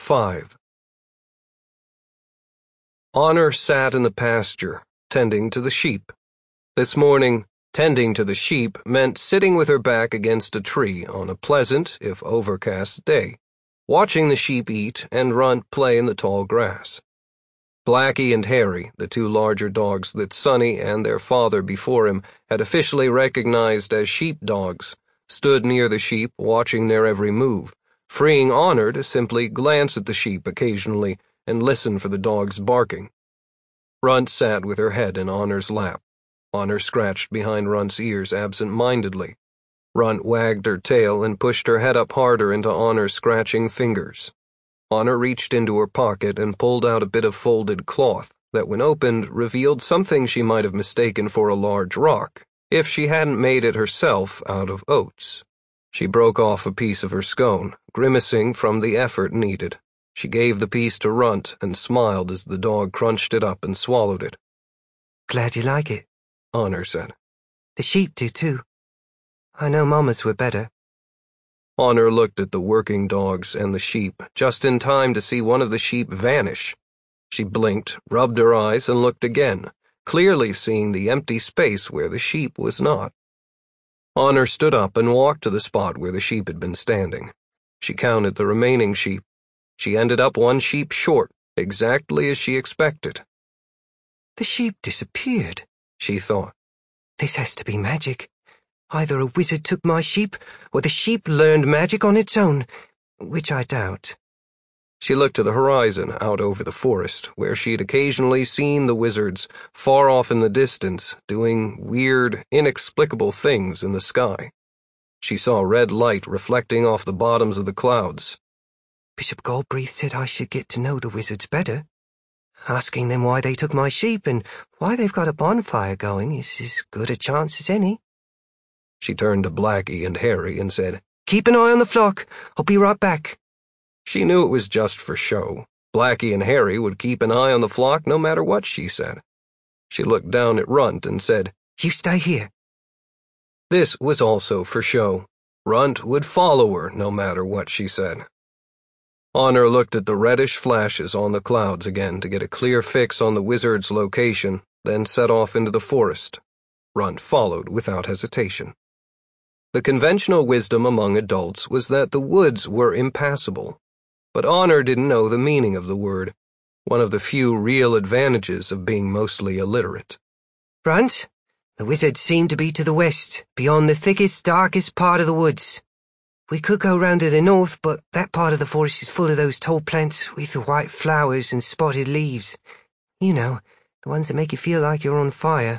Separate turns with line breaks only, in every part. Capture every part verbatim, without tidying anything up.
five. Honor sat in the pasture, tending to the sheep. This morning, tending to the sheep meant sitting with her back against a tree on a pleasant, if overcast, day, watching the sheep eat and Runt play in the tall grass. Blackie and Harry, the two larger dogs that Sonny and their father before him had officially recognized as sheepdogs, stood near the sheep watching their every move, freeing Honor to simply glance at the sheep occasionally and listen for the dogs barking. Runt sat with her head in Honor's lap. Honor scratched behind Runt's ears absent-mindedly. Runt wagged her tail and pushed her head up harder into Honor's scratching fingers. Honor reached into her pocket and pulled out a bit of folded cloth that, when opened, revealed something she might have mistaken for a large rock, if she hadn't made it herself out of oats. She broke off a piece of her scone, grimacing from the effort needed. She gave the piece to Runt and smiled as the dog crunched it up and swallowed it.
"Glad you like it,"
Honor said.
"The sheep do too. I know Mama's were better."
Honor looked at the working dogs and the sheep, just in time to see one of the sheep vanish. She blinked, rubbed her eyes, and looked again, clearly seeing the empty space where the sheep was not. Honor stood up and walked to the spot where the sheep had been standing. She counted the remaining sheep. She ended up one sheep short, exactly as she expected.
"The sheep disappeared," she thought. "This has to be magic. Either a wizard took my sheep, or the sheep learned magic on its own, which I doubt."
She looked to the horizon out over the forest, where she'd occasionally seen the wizards, far off in the distance, doing weird, inexplicable things in the sky. She saw red light reflecting off the bottoms of the clouds.
"Bishop Galbraith said I should get to know the wizards better. Asking them why they took my sheep and why they've got a bonfire going is as good a chance as any."
She turned to Blackie and Harry and said,
"Keep an eye on the flock. I'll be right back."
She knew it was just for show. Blackie and Harry would keep an eye on the flock no matter what she said. She looked down at Runt and said,
"You stay here."
This was also for show. Runt would follow her no matter what she said. Honor looked at the reddish flashes on the clouds again to get a clear fix on the wizard's location, then set off into the forest. Runt followed without hesitation. The conventional wisdom among adults was that the woods were impassable, but Honor didn't know the meaning of the word, one of the few real advantages of being mostly illiterate.
"Runt, the wizards seem to be to the west, beyond the thickest, darkest part of the woods. We could go round to the north, but that part of the forest is full of those tall plants with the white flowers and spotted leaves. You know, the ones that make you feel like you're on fire.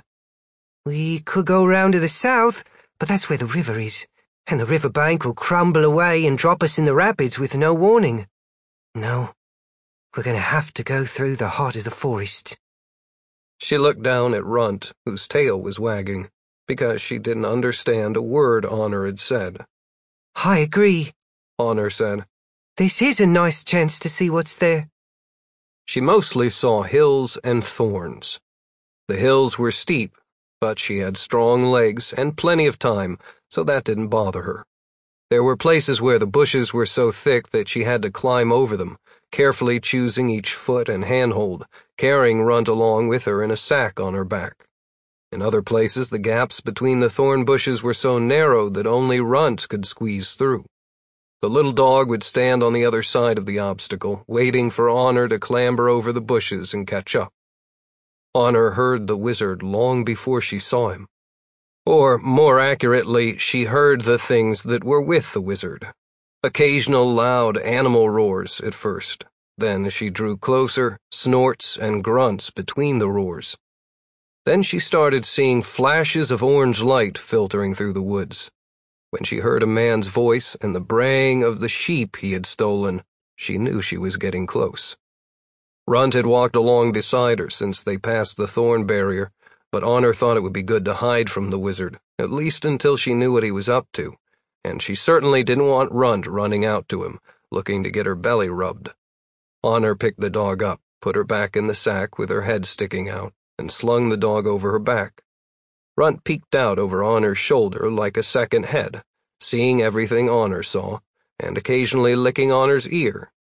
We could go round to the south, but that's where the river is, and the river bank will crumble away and drop us in the rapids with no warning. No, we're going to have to go through the heart of the forest."
She looked down at Runt, whose tail was wagging, because she didn't understand a word Honor had said.
"I agree,"
Honor said.
"This is a nice chance to see what's there."
She mostly saw hills and thorns. The hills were steep, but she had strong legs and plenty of time, so that didn't bother her. There were places where the bushes were so thick that she had to climb over them, carefully choosing each foot and handhold, carrying Runt along with her in a sack on her back. In other places, the gaps between the thorn bushes were so narrow that only Runt could squeeze through. The little dog would stand on the other side of the obstacle, waiting for Honor to clamber over the bushes and catch up. Honor heard the wizard long before she saw him. Or, more accurately, she heard the things that were with the wizard. Occasional loud animal roars at first. Then, as she drew closer, snorts and grunts between the roars. Then she started seeing flashes of orange light filtering through the woods. When she heard a man's voice and the braying of the sheep he had stolen, she knew she was getting close. Runt had walked along beside her since they passed the thorn barrier, but Honor thought it would be good to hide from the wizard, at least until she knew what he was up to, and she certainly didn't want Runt running out to him, looking to get her belly rubbed. Honor picked the dog up, put her back in the sack with her head sticking out, and slung the dog over her back. Runt peeked out over Honor's shoulder like a second head, seeing everything Honor saw, and occasionally licking Honor's ear,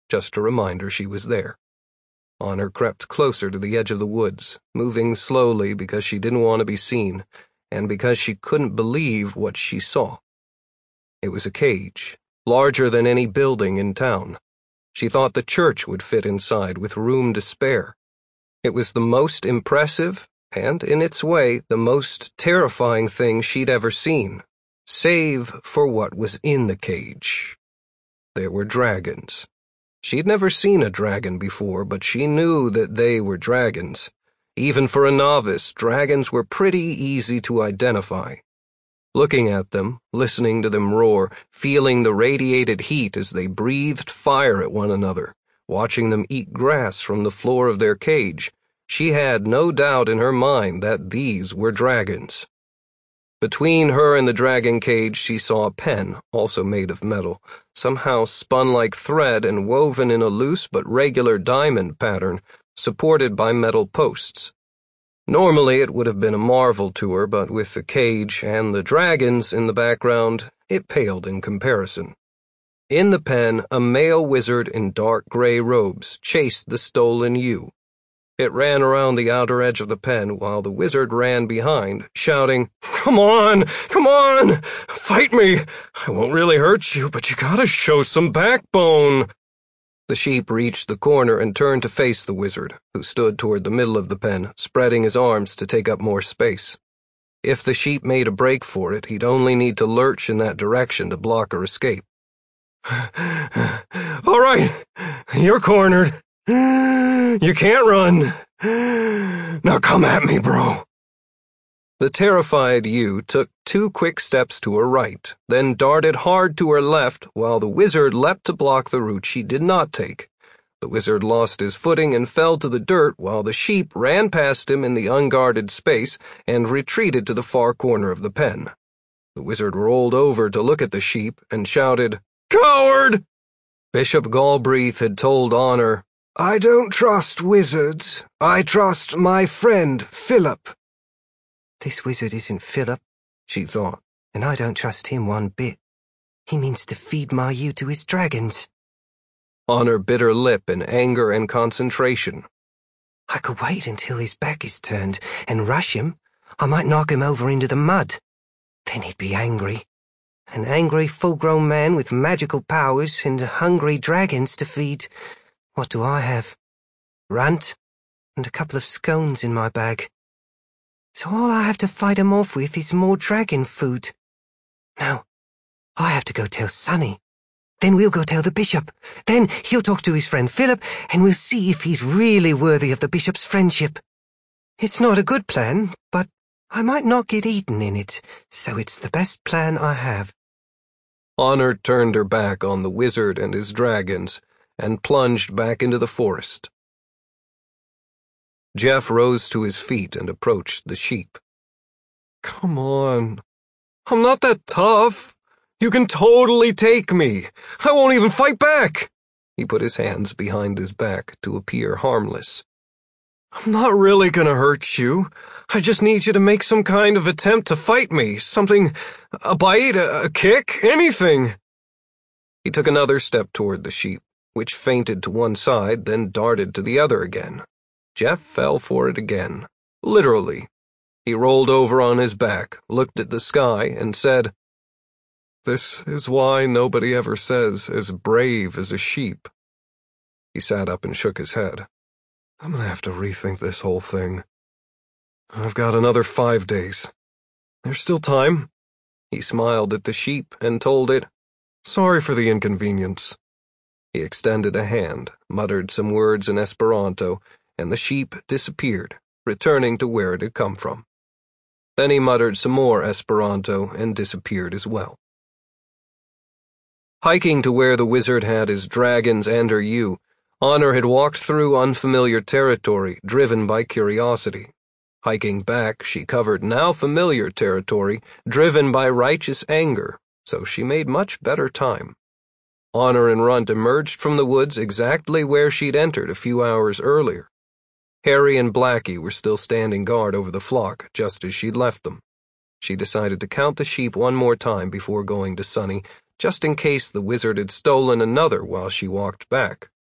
just a reminder she was there. Honor crept closer to the edge of the woods, moving slowly because she didn't want to be seen, and because she couldn't believe what she saw. It was a cage, larger than any building in town. She thought the church would fit inside with room to spare. It was the most impressive, and in its way, the most terrifying thing she'd ever seen, save for what was in the cage. There were dragons. She'd never seen a dragon before, but she knew that they were dragons. Even for a novice, dragons were pretty easy to identify. Looking at them, listening to them roar, feeling the radiated heat as they breathed fire at one another, watching them eat grass from the floor of their cage, she had no doubt in her mind that these were dragons. Between her and the dragon cage she saw a pen, also made of metal, somehow spun like thread and woven in a loose but regular diamond pattern, supported by metal posts. Normally it would have been a marvel to her, but with the cage and the dragons in the background, it paled in comparison. In the pen, a male wizard in dark gray robes chased the stolen ewe. It ran around the outer edge of the pen while the wizard ran behind, shouting, "Come on! Come on! Fight me! I won't really hurt you, but you gotta show some backbone!" The sheep reached the corner and turned to face the wizard, who stood toward the middle of the pen, spreading his arms to take up more space. If the sheep made a break for it, he'd only need to lurch in that direction to block her escape. "All right, you're cornered. You can't run. Now come at me, bro." The terrified ewe took two quick steps to her right, then darted hard to her left while the wizard leapt to block the route she did not take. The wizard lost his footing and fell to the dirt while the sheep ran past him in the unguarded space and retreated to the far corner of the pen. The wizard rolled over to look at the sheep and shouted, "Coward!" Bishop Galbraith had told Honor, "I don't trust wizards. I trust my friend Philip."
This wizard isn't Philip, she thought, and I don't trust him one bit. He means to feed my ewe to his dragons.
Honor bit her lip in anger and concentration.
I could wait until his back is turned and rush him. I might knock him over into the mud. Then he'd be angry. An angry full-grown man with magical powers and hungry dragons to feed. What do I have? Runt and a couple of scones in my bag. So all I have to fight him off with is more dragon food. Now, I have to go tell Sonny. Then we'll go tell the bishop. Then he'll talk to his friend Philip, and we'll see if he's really worthy of the bishop's friendship. It's not a good plan, but I might not get eaten in it, so it's the best plan I have.
Honor turned her back on the wizard and his dragons and plunged back into the forest. Jeff rose to his feet and approached the sheep. "Come on. I'm not that tough. You can totally take me. I won't even fight back." He put his hands behind his back to appear harmless. "I'm not really gonna hurt you. I just need you to make some kind of attempt to fight me. Something, a bite, a, a kick, anything." He took another step toward the sheep, which feinted to one side, then darted to the other again. Jeff fell for it again, literally. He rolled over on his back, looked at the sky, and said, "This is why nobody ever says as brave as a sheep." He sat up and shook his head. "I'm gonna have to rethink this whole thing. I've got another five days. There's still time." He smiled at the sheep and told it, "Sorry for the inconvenience." He extended a hand, muttered some words in Esperanto, and the sheep disappeared, returning to where it had come from. Then he muttered some more Esperanto and disappeared as well. Hiking to where the wizard had his dragons and her ewe, Honor had walked through unfamiliar territory, driven by curiosity. Hiking back, she covered now familiar territory, driven by righteous anger, so she made much better time. Honor and Runt emerged from the woods exactly where she'd entered a few hours earlier. Harry and Blackie were still standing guard over the flock, just as she'd left them. She decided to count the sheep one more time before going to Sonny, just in case the wizard had stolen another while she walked back,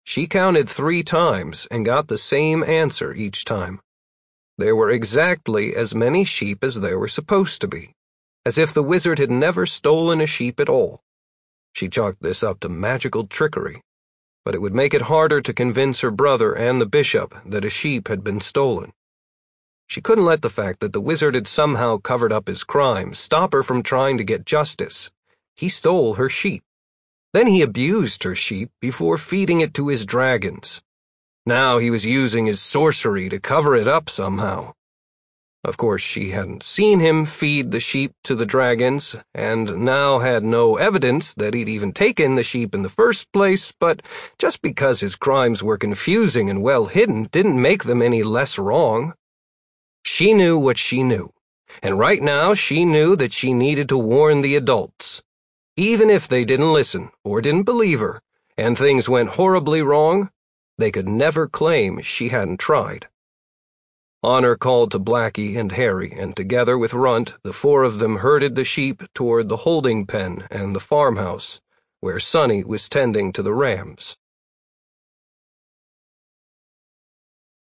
She counted three times and got the same answer each time. There were exactly as many sheep as there were supposed to be, as if the wizard had never stolen a sheep at all. She chalked this up to magical trickery, but it would make it harder to convince her brother and the bishop that a sheep had been stolen. She couldn't let the fact that the wizard had somehow covered up his crime stop her from trying to get justice. He stole her sheep. Then he abused her sheep before feeding it to his dragons. Now he was using his sorcery to cover it up somehow. Of course, she hadn't seen him feed the sheep to the dragons, and now had no evidence that he'd even taken the sheep in the first place, but just because his crimes were confusing and well hidden didn't make them any less wrong. She knew what she knew, and right now she knew that she needed to warn the adults. Even if they didn't listen or didn't believe her, and things went horribly wrong, they could never claim she hadn't tried. Honor called to Blackie and Harry, and together with Runt, the four of them herded the sheep toward the holding pen and the farmhouse, where Sonny was tending to the rams.